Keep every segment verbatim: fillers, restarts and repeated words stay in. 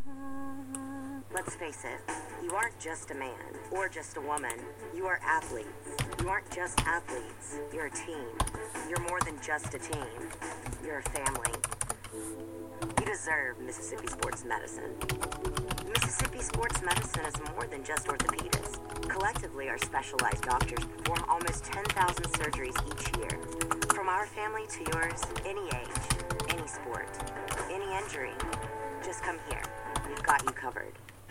Let's face it, you aren't just a man or just a woman. You are athletes. You aren't just athletes. You're a team. You're more than just a team. You're a family. You deserve Mississippi Sports Medicine. Mississippi Sports Medicine is more than just orthopedists. Collectively, our specialized doctors perform almost ten thousand surgeries each year. From our family to yours, any age, any sport, any injury, just come here. We've got you covered.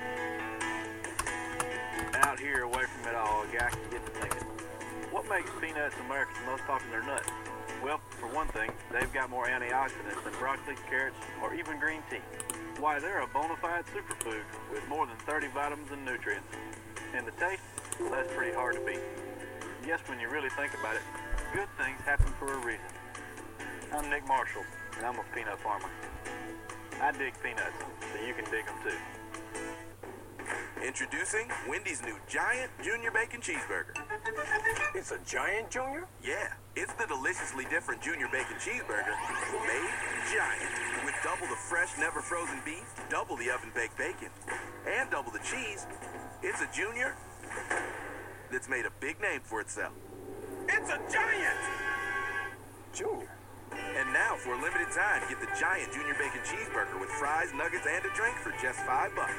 Out here, away from it all, a guy can get to thinking, what makes peanuts America's most popular nut? Well, for one thing, they've got more antioxidants than broccoli, carrots, or even green tea. Why, they're a bona fide superfood with more than thirty vitamins and nutrients. And the taste? Well, that's pretty hard to beat. Yes, when you really think about it, good things happen for a reason. I'm Nick Marshall, and I'm a peanut farmer. I dig peanuts, so you can dig them too. Introducing Wendy's new Giant Junior Bacon Cheeseburger. It's a Giant Junior? Yeah, it's the deliciously different Junior Bacon Cheeseburger made giant. With double the fresh, never frozen beef, double the oven-baked bacon, and double the cheese, it's a Junior that's made a big name for itself. It's a Giant! Junior? And now, for a limited time, get the Giant Junior Bacon Cheeseburger with fries, nuggets, and a drink for just five bucks.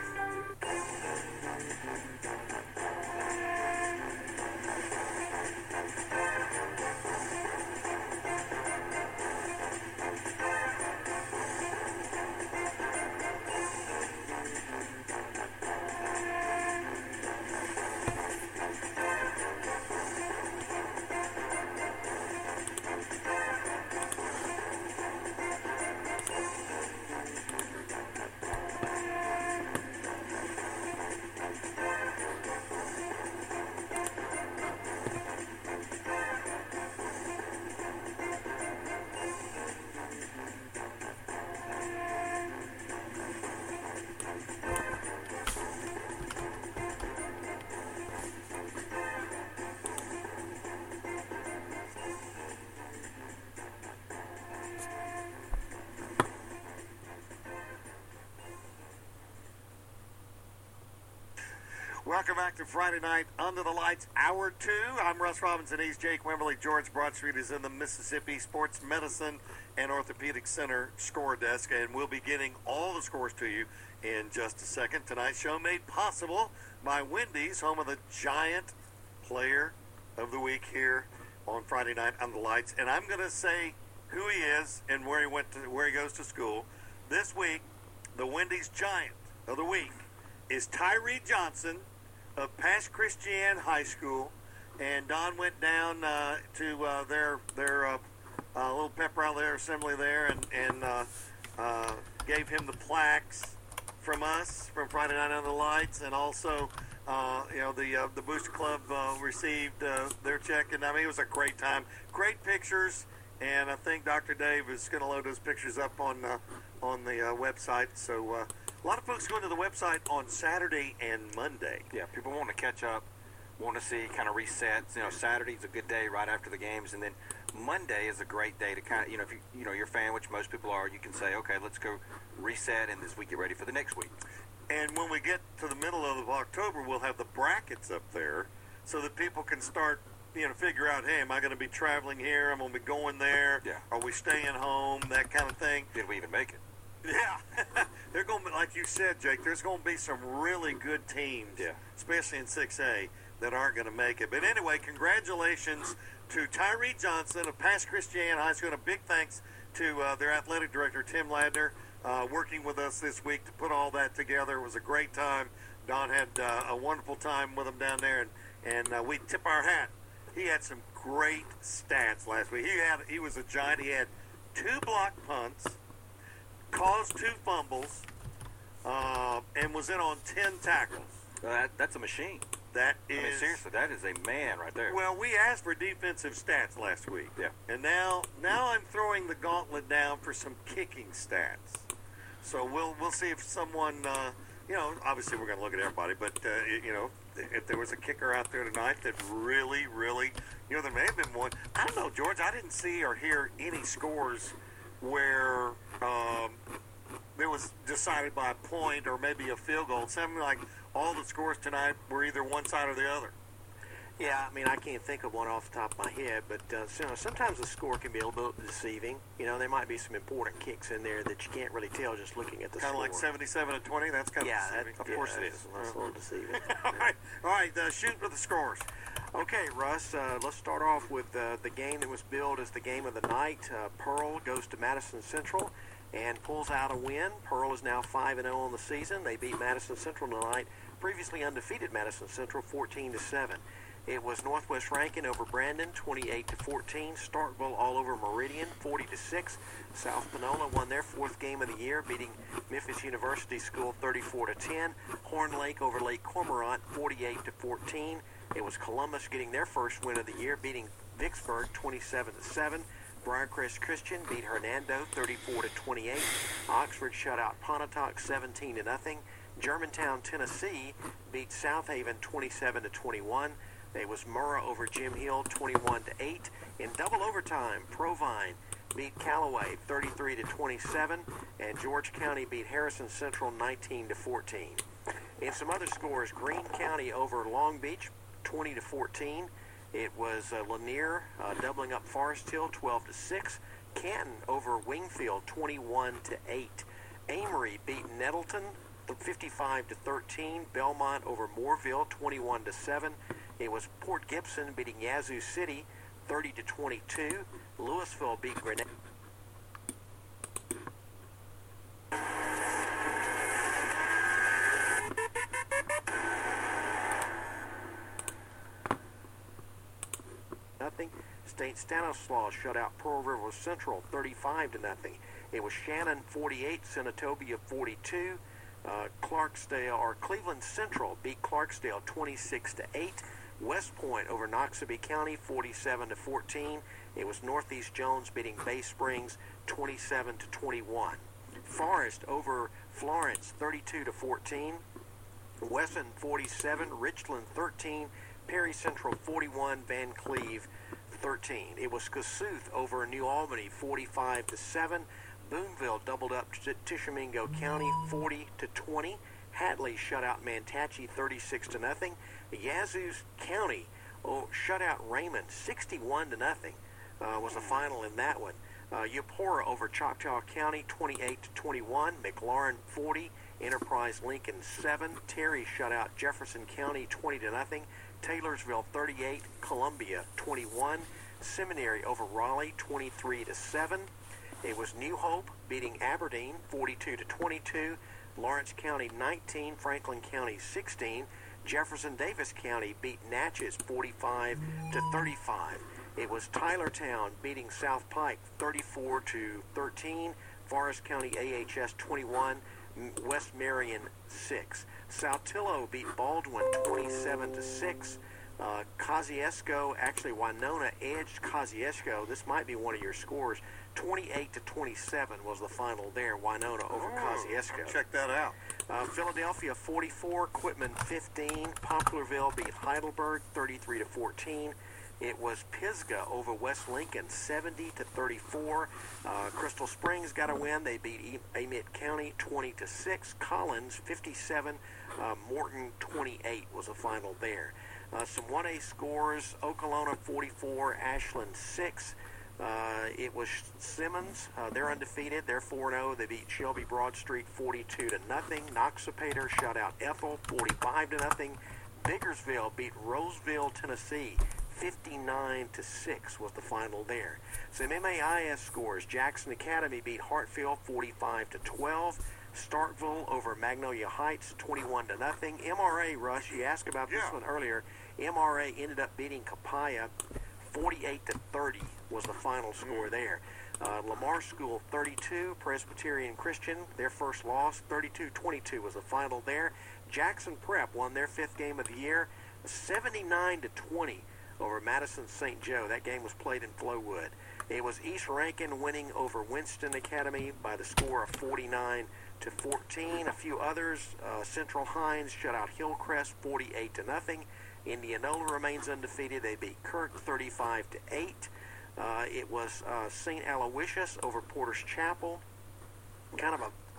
Welcome back to Friday Night Under the Lights, Hour two. I'm Russ Robinson. He's Jake Wimberly. George Broadstreet is in the Mississippi Sports Medicine and Orthopedic Center score desk, and we'll be getting all the scores to you in just a second. Tonight's show made possible by Wendy's, home of the Giant Player of the Week here on Friday Night Under the Lights. And I'm going to say who he is and where he went to, where he goes to school. This week, the Wendy's Giant of the Week is Tyree Johnson of Pass Christian High School, and Don went down uh, to uh, their their uh, uh, little pep rally, their assembly there, and and uh, uh, gave him the plaques from us from Friday Night Under the Lights, and also uh, you know the uh, the Booster Club uh, received uh, their check, and I mean it was a great time, great pictures, and I think Doctor Dave is going to load those pictures up on uh, on the uh, website, so. Uh, A lot of folks going to the website on Saturday and Monday. Yeah, people want to catch up, want to see kind of resets. You know, Saturday's a good day right after the games, and then Monday is a great day to kind of, you know, if you, you know, you're a fan, which most people are, you can say, okay, let's go reset, and this week get ready for the next week. And when we get to the middle of October, we'll have the brackets up there so that people can start, you know, figure out, hey, am I going to be traveling here? I'm going to be going there. Yeah. Are we staying home? That kind of thing. Did we even make it? Yeah, they're going to be, like you said, Jake, there's going to be some really good teams, yeah. especially in six A, that aren't going to make it. But anyway, congratulations to Tyree Johnson of Pass Christian High School, and a big thanks to uh, their athletic director, Tim Ladner, uh, working with us this week to put all that together. It was a great time. Don had uh, a wonderful time with them down there, and, and uh, we tip our hat. He had some great stats last week. He had he was a giant. He had two block punts, caused two fumbles, uh, and was in on ten tackles. Well, that, that's a machine. That is... I mean, seriously, that is a man right there. Well, we asked for defensive stats last week. Yeah. And now now I'm throwing the gauntlet down for some kicking stats. So we'll we'll see if someone, uh, you know, obviously we're going to look at everybody, but, uh, you know, if there was a kicker out there tonight that really, really, you know, there may have been one. I don't know, George, I didn't see or hear any scores where um, that was decided by a point or maybe a field goal. Something like all the scores tonight were either one side or the other. Yeah, I mean, I can't think of one off the top of my head, but uh, so, sometimes the score can be a little bit deceiving. You know, there might be some important kicks in there that you can't really tell just looking at the kind score. Kind of like seventy-seven to twenty. That's kind yeah, of deceiving. That, of yeah, course it that's, is. That's a little deceiving. all right, all right. Uh, shoot for the scores. Okay, Russ, uh, let's start off with uh, the game that was billed as the game of the night. Uh, Pearl goes to Madison Central and pulls out a win. Pearl is now five and oh on the season. They beat Madison Central tonight, previously undefeated Madison Central, fourteen to seven. It was Northwest Rankin over Brandon, twenty-eight to fourteen. Starkville all over Meridian, forty to six. South Panola won their fourth game of the year, beating Memphis University School thirty-four to ten. Horn Lake over Lake Cormorant, forty-eight to fourteen. It was Columbus getting their first win of the year, beating Vicksburg twenty-seven to seven. Briarcrest Christian beat Hernando thirty-four to twenty-eight. Oxford shut out Pontotoc seventeen to nothing. Germantown, Tennessee beat South Haven twenty-seven to twenty-one. It was Murrah over Jim Hill twenty-one to eight. In double overtime, Provine beat Callaway thirty-three to twenty-seven, and George County beat Harrison Central nineteen to fourteen. In some other scores, Greene County over Long Beach twenty to fourteen. It was uh, Lanier uh, doubling up Forest Hill twelve to six. Canton over Wingfield twenty-one to eight. Amory beat Nettleton fifty-five to thirteen. Belmont over Moorville twenty-one to seven. It was Port Gibson beating Yazoo City thirty to twenty-two. Louisville beat Grenada. Nothing. State Stanislaus shut out Pearl River Central thirty-five to nothing. It was Shannon forty-eight, Senatobia forty-two. Uh, Clarksdale or Cleveland Central beat Clarksdale twenty-six to eight. West Point over Noxubee County forty-seven to fourteen. It was Northeast Jones beating Bay Springs twenty-seven to twenty-one. Forest over Florence thirty-two to fourteen. Wesson forty-seven, Richland thirteen, Perry Central forty-one, Van Cleve thirteen. It was Kossuth over New Albany forty-five to seven. Boonville doubled up to Tishomingo County forty to twenty. Hatley shut out Mantachie thirty-six to nothing. Yazoo County oh, shut out Raymond sixty-one to nothing. Uh, was the final in that one. Uh, Eupora over Choctaw County twenty-eight to twenty-one. McLaurin forty. Enterprise Lincoln seven. Terry shut out Jefferson County twenty to nothing. Taylorsville thirty-eight. Columbia twenty-one. Seminary over Raleigh twenty-three to seven. It was New Hope beating Aberdeen forty-two to twenty-two. Lawrence County nineteen. Franklin County sixteen. Jefferson Davis County beat Natchez forty-five to thirty-five. It was Tylertown beating South Pike thirty-four to thirteen. Forest County A H S twenty-one. West Marion six. Saltillo beat Baldwin twenty-seven to six. Uh, Kosciuszko, actually Winona edged Kosciuszko. This might be one of your scores. twenty-eight to twenty-seven was the final there. Winona over oh, Kosciuszko. Check that out. Uh, Philadelphia forty-four, Quitman fifteen. Poplarville beat Heidelberg thirty-three to fourteen. It was Pisgah over West Lincoln seventy to thirty-four. Uh, Crystal Springs got a win. They beat Amite County twenty to six. Collins fifty-seven. Uh, Morton twenty-eight was the final there. Uh, some one A scores: Okolona forty-four, Ashland six. Uh, it was Simmons. Uh, they're undefeated. They're four and oh. They beat Shelby Broadstreet forty-two to nothing. Noxapater shut out Ethel forty-five to nothing. Biggersville beat Roseville, Tennessee fifty-nine to six was the final there. Some M A I S scores: Jackson Academy beat Hartfield forty-five to twelve. Starkville over Magnolia Heights twenty-one to nothing. M R A, Rush, you asked about this Yeah. one earlier. M R A ended up beating Capaya forty-eight to thirty was the final score there. Uh, Lamar School thirty-two, Presbyterian Christian, their first loss, thirty-two twenty-two was the final there. Jackson Prep won their fifth game of the year, seventy-nine to twenty over Madison Saint Joe. That game was played in Flowood. It was East Rankin winning over Winston Academy by the score of forty-nine to fourteen. A few others, uh, Central Hines shut out Hillcrest forty-eight to nothing. Indianola remains undefeated. They beat Kirk thirty-five to eight. Uh, it was uh, Saint Aloysius over Porter's Chapel. Kind of a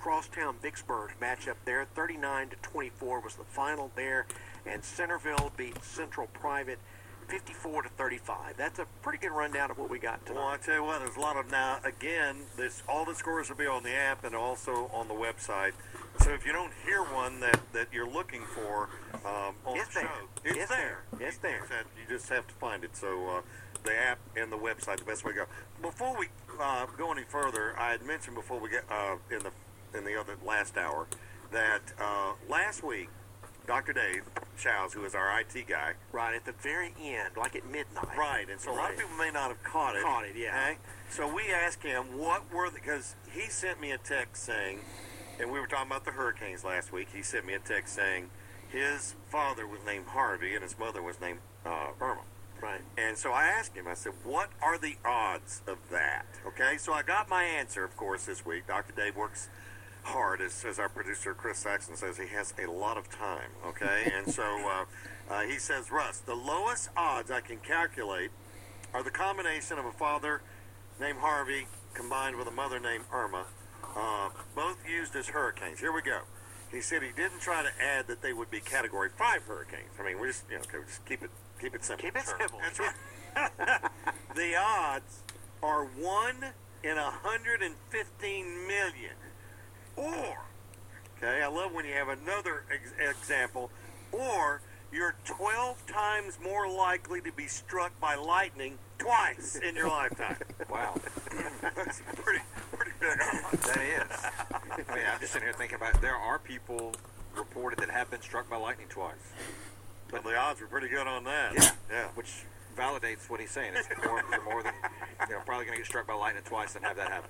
Crosstown Vicksburg matchup there. thirty-nine to twenty-four was the final there, and Centerville beat Central Private fifty-four to thirty-five. That's a pretty good rundown of what we got tonight. Well, I tell you what, there's a lot of now. Again, this all the scores will be on the app and also on the website. So if you don't hear one that, that you're looking for um, on It's the there. show, it's, It's there. there. It's there. You just have- You just have to find it. So uh, the app and the website, the best way to go. Before we uh, go any further, I had mentioned before we get uh, in the in the other last hour that uh, last week, Doctor Dave Chowes, who is our I T guy, Right at the very end, like at midnight. right, and so a lot of Right. people may not have caught it. Caught it, yeah. Okay? So we asked him what were the, because he sent me a text saying, and we were talking about the hurricanes last week. He sent me a text saying his father was named Harvey and his mother was named uh, Irma. Right. And so I asked him, I said, what are the odds of that? Okay, so I got my answer, of course, this week. Doctor Dave works hard, as, as our producer Chris Saxon says. He has a lot of time, okay? And so uh, uh, he says, Russ, the lowest odds I can calculate are the combination of a father named Harvey combined with a mother named Irma, uh, both used as hurricanes. Here we go. He said he didn't try to add that they would be Category five hurricanes. I mean, we just, you know, okay, we just keep it keep it simple. Keep it simple. That's right. The odds are one in one hundred fifteen million. Or, okay, I love when you have another ex- example, or you're twelve times more likely to be struck by lightning twice in your lifetime. Wow. That's pretty, pretty big odds. That is. I mean, I'm just sitting here thinking about there are people reported that have been struck by lightning twice. But the odds were pretty good on that. Yeah. Yeah. Which validates what he's saying. It's more, they're more than, you know, probably going to get struck by lightning twice and have that happen.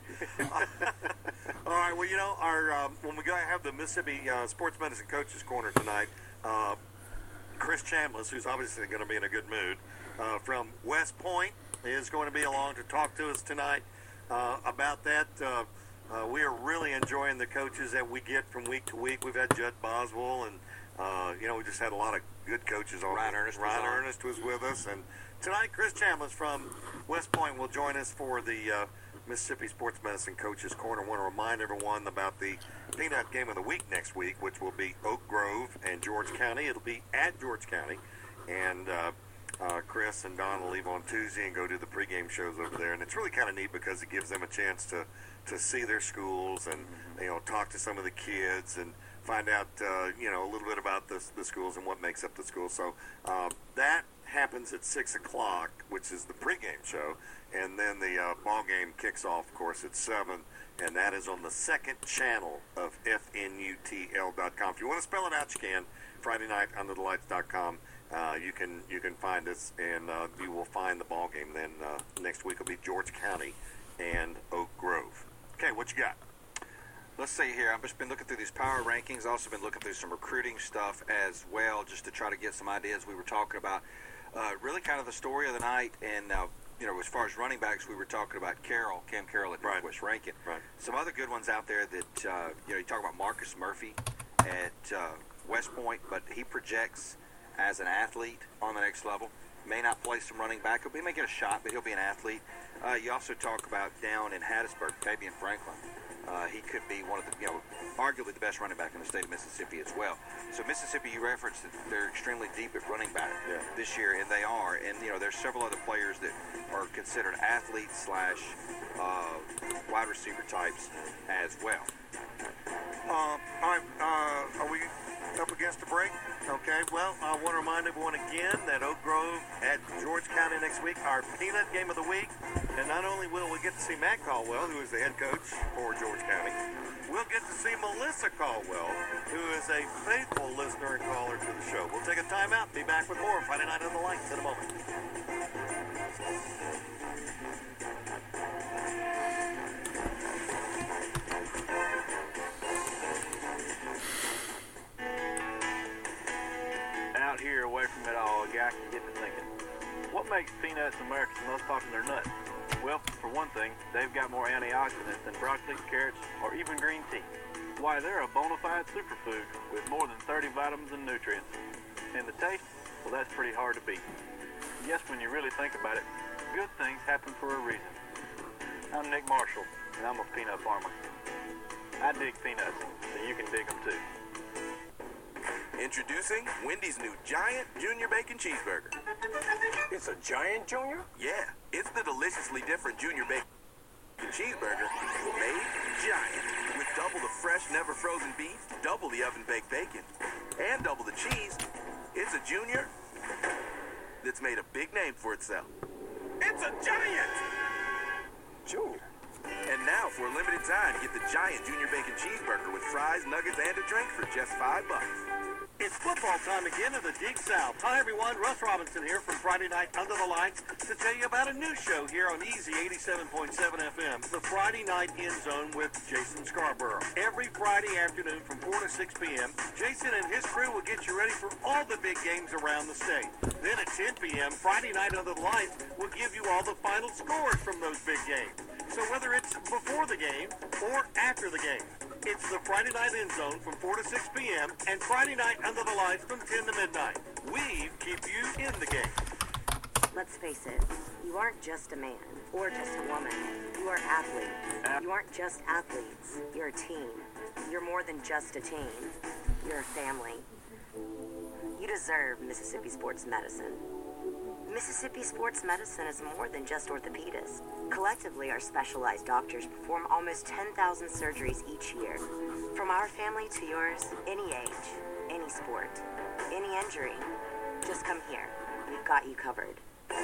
All right. Well, you know, our um, when we go have the Mississippi uh, Sports Medicine Coaches Corner tonight, uh, Chris Chambliss, who's obviously going to be in a good mood, uh, from West Point, is going to be along to talk to us tonight uh, about that. Uh, uh, we are really enjoying the coaches that we get from week to week. We've had Judd Boswell, and uh, you know, we just had a lot of good coaches on. Ryan Ernest was Ryan on. Ernest was with us, and tonight Chris Chambliss from West Point will join us for the uh, Mississippi Sports Medicine Coaches Corner. I want to remind everyone about the Peanut Game of the Week next week, which will be Oak Grove and George County. It'll be at George County, and uh, uh, Chris and Don will leave on Tuesday and go do the pregame shows over there. And it's really kind of neat because it gives them a chance to, to see their schools and, you know, talk to some of the kids and find out, uh, you know, a little bit about the, the schools and what makes up the school. So um, that happens at six o'clock, which is the pregame show. And then the uh, ball game kicks off, of course, at seven. And that is on the second channel of F N U T L dot com. If you want to spell it out, you can. Friday night under the lights dot com. Uh, you can you can find us, and uh, you will find the ball game. Then uh, next week will be George County and Oak Grove. Okay, what you got? Let's see here. I've just been looking through these power rankings. I've also been looking through some recruiting stuff as well, just to try to get some ideas. We were talking about uh, really kind of the story of the night, and uh, you know, as far as running backs, we were talking about Carroll, Cam Carroll at Right. Northwest Rankin. Right. Some other good ones out there that uh, you know, you talk about Marcus Murphy at uh, West Point, but he projects as an athlete on the next level. May not play some running back. He may get a shot, but he'll be an athlete. Uh, you also talk about down in Hattiesburg, Fabian Franklin. Uh, he could be one of the, you know, arguably the best running back in the state of Mississippi as well. So Mississippi, you referenced that they're extremely deep at running back Yeah. this year, and they are. And, you know, there's several other players that are considered athletes slash uh, wide receiver types as well. Uh, all right, uh, are we up against a break? Okay, well, I want to remind everyone again that Oak Grove at George County next week, our Peanut Game of the Week. And not only will we get to see Matt Caldwell, who is the head coach for George County, we'll get to see Melissa Caldwell, who is a faithful listener and caller to the show. We'll take a timeout, be back with more Friday Night on the Lights in a moment. Out here, away from it all, a guy can get to thinking, what makes peanuts America's most popular nut? Well, for one thing, they've got more antioxidants than broccoli, carrots, or even green tea. Why, they're a bona fide superfood with more than thirty vitamins and nutrients. And the taste? Well, that's pretty hard to beat. Yes, when you really think about it, good things happen for a reason. I'm Nick Marshall, and I'm a peanut farmer. I dig peanuts, so you can dig them too. Introducing Wendy's new Giant Junior Bacon Cheeseburger. It's a Giant Junior? Yeah, it's the deliciously different Junior Bacon Cheeseburger made giant with double the fresh, never frozen beef, double the oven-baked bacon, and double the cheese. It's a Junior that's made a big name for itself. It's a Giant! Junior. And now, for a limited time, get the Giant Junior Bacon Cheeseburger with fries, nuggets, and a drink for just five bucks. It's football time again in the Deep South. Hi, everyone. Russ Robinson here from Friday Night Under the Lights to tell you about a new show here on Easy eighty-seven point seven F M, the Friday Night End Zone with Jason Scarborough. Every Friday afternoon from four to six p.m., Jason and his crew will get you ready for all the big games around the state. Then at ten p.m., Friday Night Under the Lights will give you all the final scores from those big games. So whether it's before the game or after the game, it's the Friday Night End Zone from four to six p.m. and Friday Night Under the Lights from ten to midnight. We keep you in the game. Let's face it, you aren't just a man or just a woman. You are athletes. You aren't just athletes. You're a team. You're more than just a team. You're a family. You deserve Mississippi Sports Medicine. Mississippi Sports Medicine is more than just orthopedists. Collectively, our specialized doctors perform almost ten thousand surgeries each year. From our family to yours, any age, any sport, any injury, just come here. We've got you covered.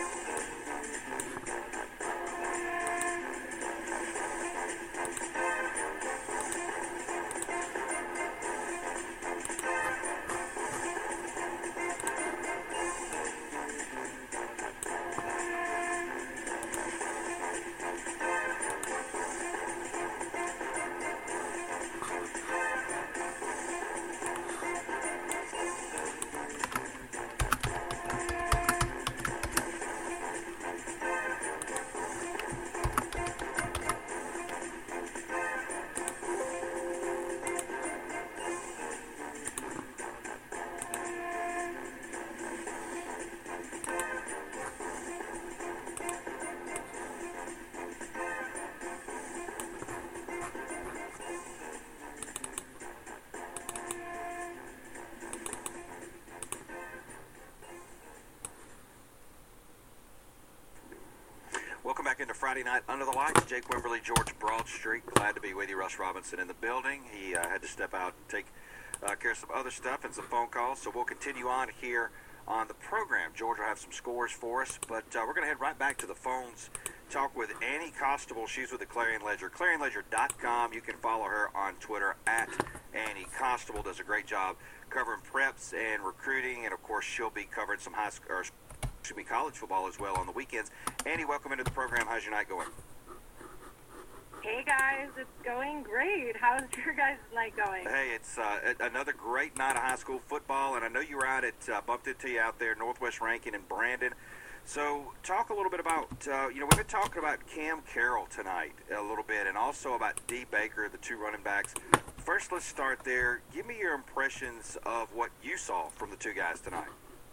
Welcome back into Friday Night Under the Lights. Jake Wimberly, George Broadstreet. Glad to be with you. Russ Robinson in the building. He uh, had to step out and take uh, care of some other stuff and some phone calls. So we'll continue on here on the program. George will have some scores for us, but uh, we're going to head right back to the phones. Talk with Annie Constable. She's with the Clarion Ledger. Clarion Ledger dot com. You can follow her on Twitter at Annie Constable. Does a great job covering preps and recruiting, and of course she'll be covering some high school. Or should be college football as well on the weekends. Annie, welcome into the program. How's your night going? Hey guys, it's going great. How's your guys' night going? Hey, it's uh, another great night of high school football, and I know you were out at, uh, bumped into you out there, Northwest Rankin and Brandon. So talk a little bit about, uh, you know, we've been talking about Cam Carroll tonight a little bit, and also about D. Baker, the two running backs. First, let's start there. Give me your impressions of what you saw from the two guys tonight.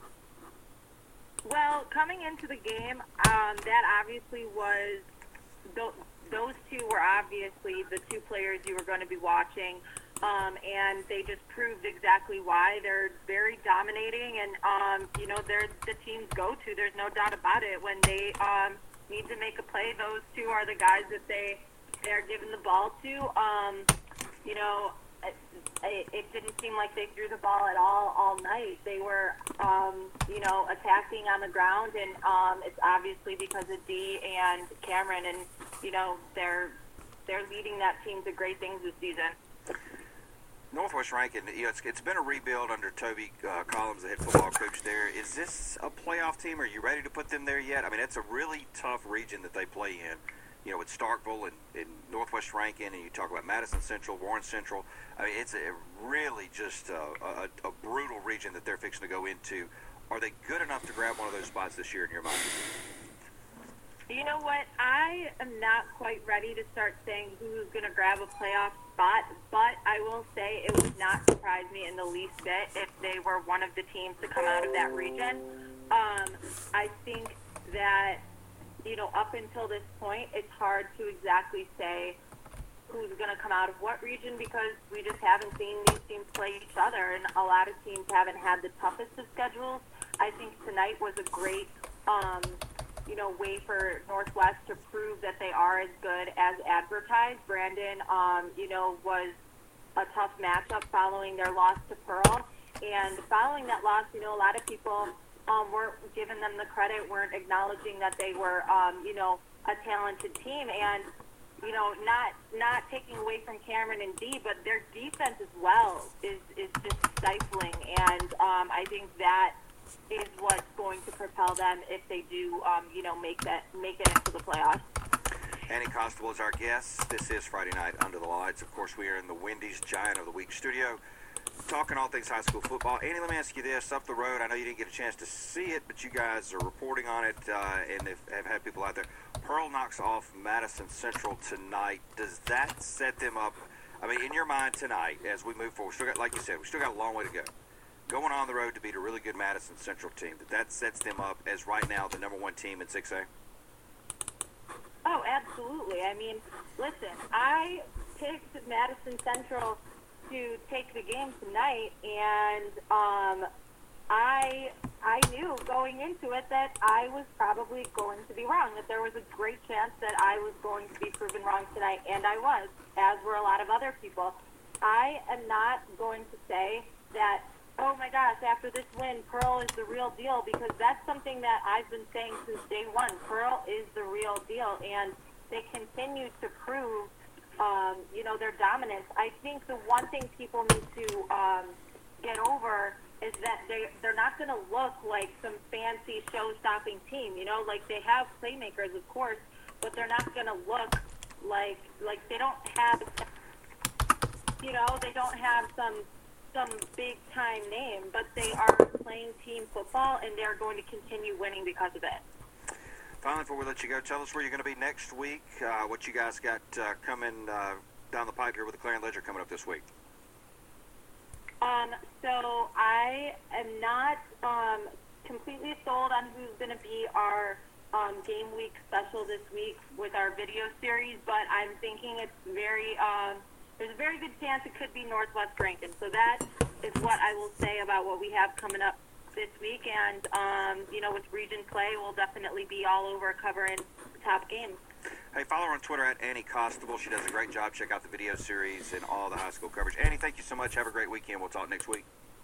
Well, coming into the game, um, that obviously was, th- those two were obviously the two players you were going to be watching, um, and they just proved exactly why. They're very dominating, and, um, you know, they're the team's go-to. There's no doubt about it. When they um, need to make a play, those two are the guys that they, they're giving the ball to. Um, you know, it, it didn't seem like they threw the ball at all all night. They were, um, you know, attacking on the ground, and um, it's obviously because of Dee and Cameron, and, you know, they're they're leading that team to great things this season. Northwest Rankin, you know, it's, it's been a rebuild under Toby uh, Collins, the head football coach there. Is this a playoff team? Are you ready to put them there yet? I mean, it's a really tough region that they play in. You know, with Starkville and, and Northwest Rankin, and you talk about Madison Central, Warren Central. I mean, it's a really just a, a, a brutal region that they're fixing to go into. Are they good enough to grab one of those spots this year in your mind? You know what? I am not quite ready to start saying who's going to grab a playoff spot, but I will say it would not surprise me in the least bit if they were one of the teams to come out of that region. Um, I think that, you know, up until this point, it's hard to exactly say who's going to come out of what region, because we just haven't seen these teams play each other, and a lot of teams haven't had the toughest of schedules. I think tonight was a great, um, you know, way for Northwest to prove that they are as good as advertised. Brandon, um, you know, was a tough matchup following their loss to Pearl, and following that loss, you know, a lot of people um, weren't giving them the credit, weren't acknowledging that they were, um, you know, a talented team, and you know, not not taking away from Cameron and Dee, but their defense as well is, is just stifling, and um, I think that is what's going to propel them if they do, um, you know, make that make it into the playoffs. Annie Constable is our guest. This is Friday Night Under the Lights. Of course, we are in the Wendy's Giant of the Week studio, talking all things high school football. Annie, let me ask you this. Up the road, I know you didn't get a chance to see it, but you guys are reporting on it, uh, and have, have had people out there. Pearl knocks off Madison Central tonight. Does that set them up? I mean, in your mind tonight, as we move forward, we still got, like you said, we still got a long way to go. Going on the road to beat a really good Madison Central team, that that sets them up as right now the number one team in six A? Oh, absolutely. I mean, listen, I picked Madison Central to take the game tonight, and um, I I knew going into it that I was probably going to be wrong, that there was a great chance that I was going to be proven wrong tonight, and I was, as were a lot of other people. I am not going to say that, oh my gosh, after this win, Pearl is the real deal, because that's something that I've been saying since day one. Pearl is the real deal, and they continue to prove, um, you know, their dominance. I think the one thing people need to um, get over is that they, they're not going to look like some fancy show-stopping team. You know, like they have playmakers, of course, but they're not going to look like, like they don't have, you know, they don't have some some big-time name, but they are playing team football, and they're going to continue winning because of it. Finally, before we let you go, tell us where you're going to be next week, uh, what you guys got uh, coming uh, down the pipe here with the Clarion Ledger coming up this week. Um, so I am not um, completely sold on who's going to be our um, game week special this week with our video series, but I'm thinking it's very, um, there's a very good chance it could be Northwest Rankin. So that is what I will say about what we have coming up this week. And, um, you know, with region play, we'll definitely be all over covering the top games. Hey, follow her on Twitter at Annie Constable. She does a great job. Check out the video series and all the high school coverage. Annie, thank you so much. Have a great weekend. We'll talk next week.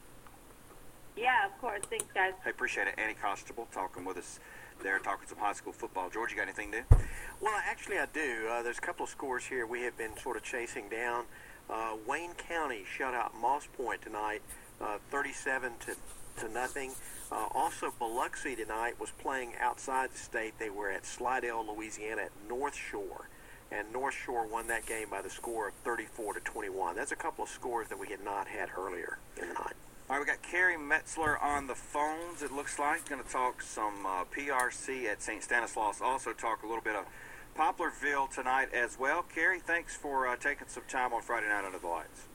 Yeah, of course. Thanks, guys. Hey, appreciate it. Annie Constable talking with us there, talking some high school football. George, you got anything new? Well, actually, I do. Uh, there's a couple of scores here we have been sort of chasing down. Uh, Wayne County shut out Moss Point tonight, uh, thirty-seven to to nothing. Uh, also, Biloxi tonight was playing outside the state. They were at Slidell, Louisiana, at North Shore, and North Shore won that game by the score of thirty-four to twenty-one. That's a couple of scores that we had not had earlier in the night. All right, we got Carrie Metzler on the phones, it looks like. Going to talk some uh, P R C at Saint Stanislaus. Also talk a little bit of Poplarville tonight as well. Carrie, thanks for uh, taking some time on Friday Night Under the Lights.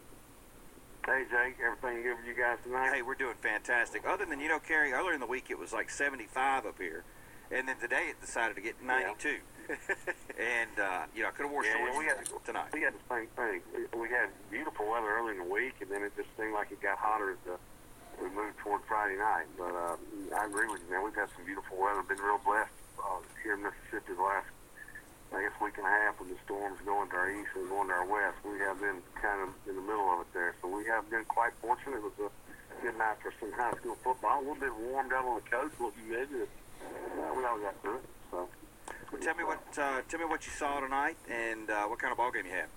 Hey, Jake, everything good with you guys tonight? Hey, we're doing fantastic. Other than, you know, Carrie, earlier in the week it was like seventy-five up here, and then today it decided to get ninety-two. Yeah. and, uh, you know, I could have wore yeah, shorts we had, tonight. We had the same thing. We, we had beautiful weather early in the week, and then it just seemed like it got hotter as the, we moved toward Friday night. But uh, I agree with you, man. We've had some beautiful weather. Been real blessed uh, here in Mississippi the last, I guess, week and a half when the storms going to our east and going to our west. We have been kind of in the middle of it there. So we have been quite fortunate. It was a good night for some high school football. A little bit warmed out on the coast, a little humid. Uh, we all got through it. So. Well, tell me what uh, tell me what you saw tonight and uh, what kind of ball game you had.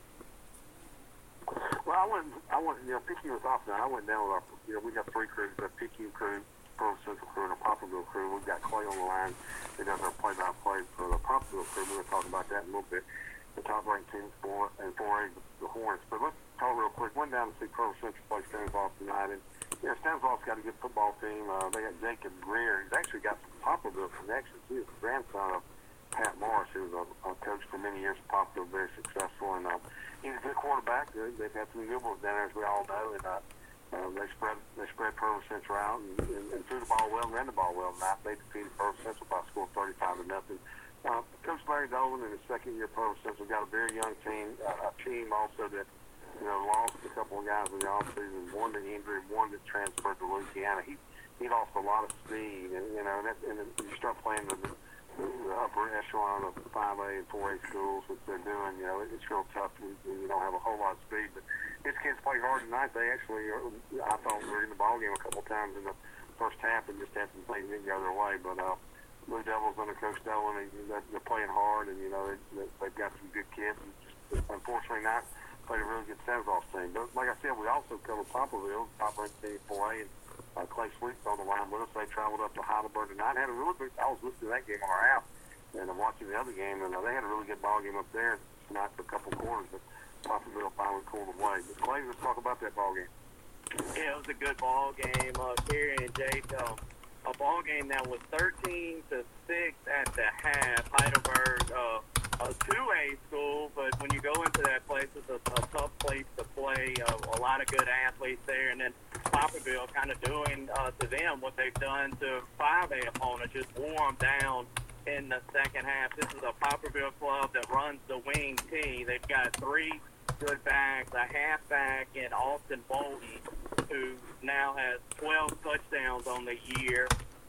Well, I went, I went, you know, Picayune was off now. I went down with our, you know, we got three crews, the Picayune crew, Pearl Central crew, and a Poplarville crew. We've got Clay on the line. He does our play-by-play for the Poplarville crew. We're going to talk about that in a little bit. The top-ranked teams, four and four A, the Hornets. But let's talk real quick. Went down to see Pearl Central play Stanislaus tonight, and you know, Stanislaus got a good football team. Uh, they got Jacob Greer. He's actually got some Poplarville connections. He's the grandson of Pat Morris, who was a, a coach for many years at Poplarville, very successful, and uh, he's a good quarterback. Good. They've had some good ones down there, as we all know, and uh, uh, they spread they spread Pearl Central out and, and, and threw the ball well and ran the ball well. Tonight they defeated Pearl Central by a score of thirty-five to nothing. Uh, Coach Barry Dolan in his second year pro Central got a very young team, uh, a team also that, you know, lost a couple of guys in the offseason, one to injury, one that transferred to Louisiana. He he lost a lot of speed, and, you know, and, that, and then you start playing the, the upper echelon of five A and four A schools, which they're doing, you know, it's real tough when you don't have a whole lot of speed. But his kids play hard tonight. They actually, I thought, were in the ball game a couple of times in the first half and just had some things didn't go their way. But uh, Blue Devils under Coach Dolan, they're playing hard, and, you know, they, they've got some good kids. And just, unfortunately, not played a really good Central team. But like I said, we also covered Poplarville, top-ranked team four A, and uh, Clay Sweet's on the line with us. They traveled up to Heidelberg tonight. Had a really good. I was listening to that game on our app, and I'm watching the other game, and uh, they had a really good ball game up there tonight for a couple quarters. But Poplarville finally pulled away. But Clay, let's talk about that ball game. Yeah, it was a good ball game, uh, Kerry and Jake. Uh, a ball game that was thirteen to six at the half. Heidelberg, uh, a two A school, but when you go into that place, it's a, a tough place to play. Uh, a lot of good athletes there, and then Poplarville kind of doing uh, to them what they've done to five A opponents, just wore them down in the second half. This is a Poplarville club that runs the wing T. They've got three good backs, a halfback in Austin Bolton, who now has twelve touchdowns on the year.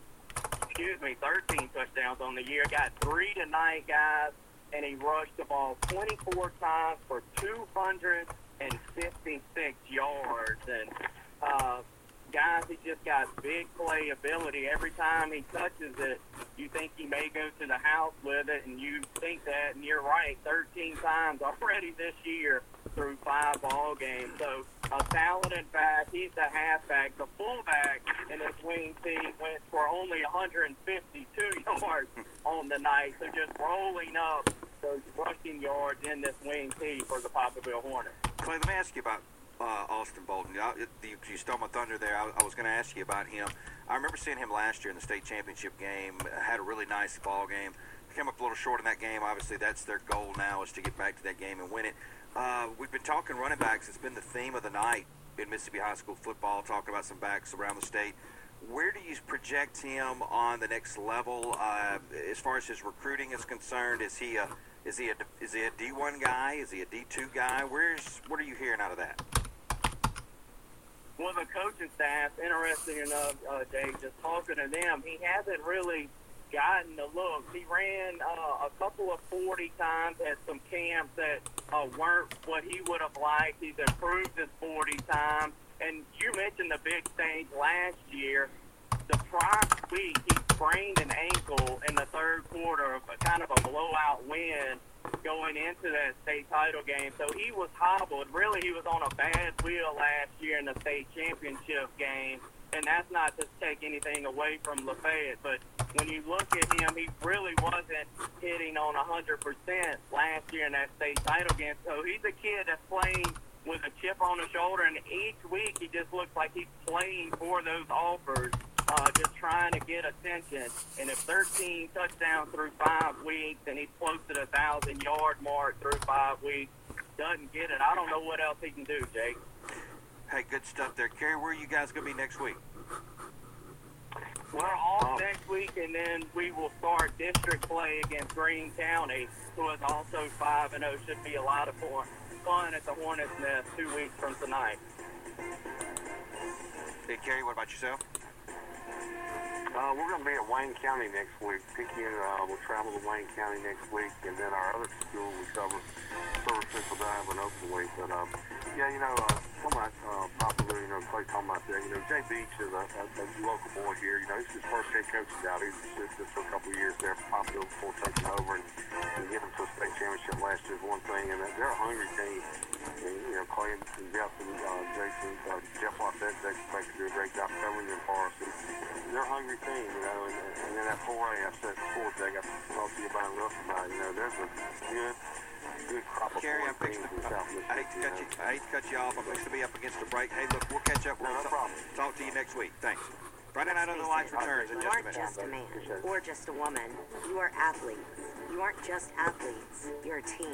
Excuse me, thirteen touchdowns on the year. Got three tonight, guys, and he rushed the ball twenty-four times for two hundred fifty-six yards. And uh, guys, he just got big play ability. Every time he touches it, you think he may go to the house with it, and you think that, and you're right, thirteen times already this year through five ball games. So a talented back. He's the halfback. The fullback in his wing team went for only one hundred fifty-two yards on the night. So just rolling up those rushing yards in this wing team for the Poplarville Hornets. Clay, let me ask you about uh, Austin Bolton. You, you, you stole my thunder there. I, I was going to ask you about him. I remember seeing him last year in the state championship game. Had a really nice ball game. Came up a little short in that game. Obviously, that's their goal now, is to get back to that game and win it. Uh, we've been talking running backs. It's been the theme of the night in Mississippi high school football, talking about some backs around the state. Where do you project him on the next level uh, as far as his recruiting is concerned? Is he a is he a is he a D one guy? Is he a D two guy? Where's what are you hearing out of that? Well, the coaching staff, interesting enough, uh, Dave, just talking to them, he hasn't really gotten the looks. He ran uh, a couple of forty times at some camps that uh, weren't what he would have liked. He's improved his forty times. And you mentioned the big stage last year. The prior week, he sprained an ankle in the third quarter of a kind of a blowout win going into that state title game. So he was hobbled. Really, he was on a bad wheel last year in the state championship game. And that's not to take anything away from Lafayette, but when you look at him, he really wasn't hitting on one hundred percent last year in that state title game. So he's a kid that's playing with a chip on his shoulder, and each week he just looks like he's playing for those offers, uh, just trying to get attention. And if thirteen touchdowns through five weeks, and he's close to the one thousand yard mark through five weeks, doesn't get it, I don't know what else he can do, Jake. Hey, good stuff there. Kerry, where are you guys going to be next week? We're off next week, and then we will start district play against Greene County, who is also five and oh. Should be a lot of fun. Fun at the Hornets' Nest two weeks from tonight. Hey, Kerry, what about yourself? Uh, we're going to be at Wayne County next week. Picking, uh, we'll travel to Wayne County next week, and then our other school we cover, Silver Central, they'll have an open week. But, um, yeah, you know, uh, talking about uh, Poplarville, you know, Clay talking about that, you know, Jay Beach is a, a, a local boy here. You know, he's his first head coach out. He's just, just for a couple of years there for Poplarville before taking over, and, and getting them to a state championship last year is one thing, and they're a hungry team. And, you know, Clay and Jeff and uh, Jason, uh, Jeff Lafayette, they expect to do a great job covering them for us. And they're a hungry team, you know, and, and then that four A, I said before, Jake, I talked to you about it, Russ, about, you know, there's a good, good crop of Kerry, I'm fixing to, I hate to cut you, I hate to cut you off. I'm fixing to be up against the break. Hey, look, we'll catch up. We'll no, no talk, problem. talk to you next week. Thanks. Friday Night Under the Lights returns in You just a aren't minute. just a man or just a woman. You are athletes. You aren't just athletes. You're a team.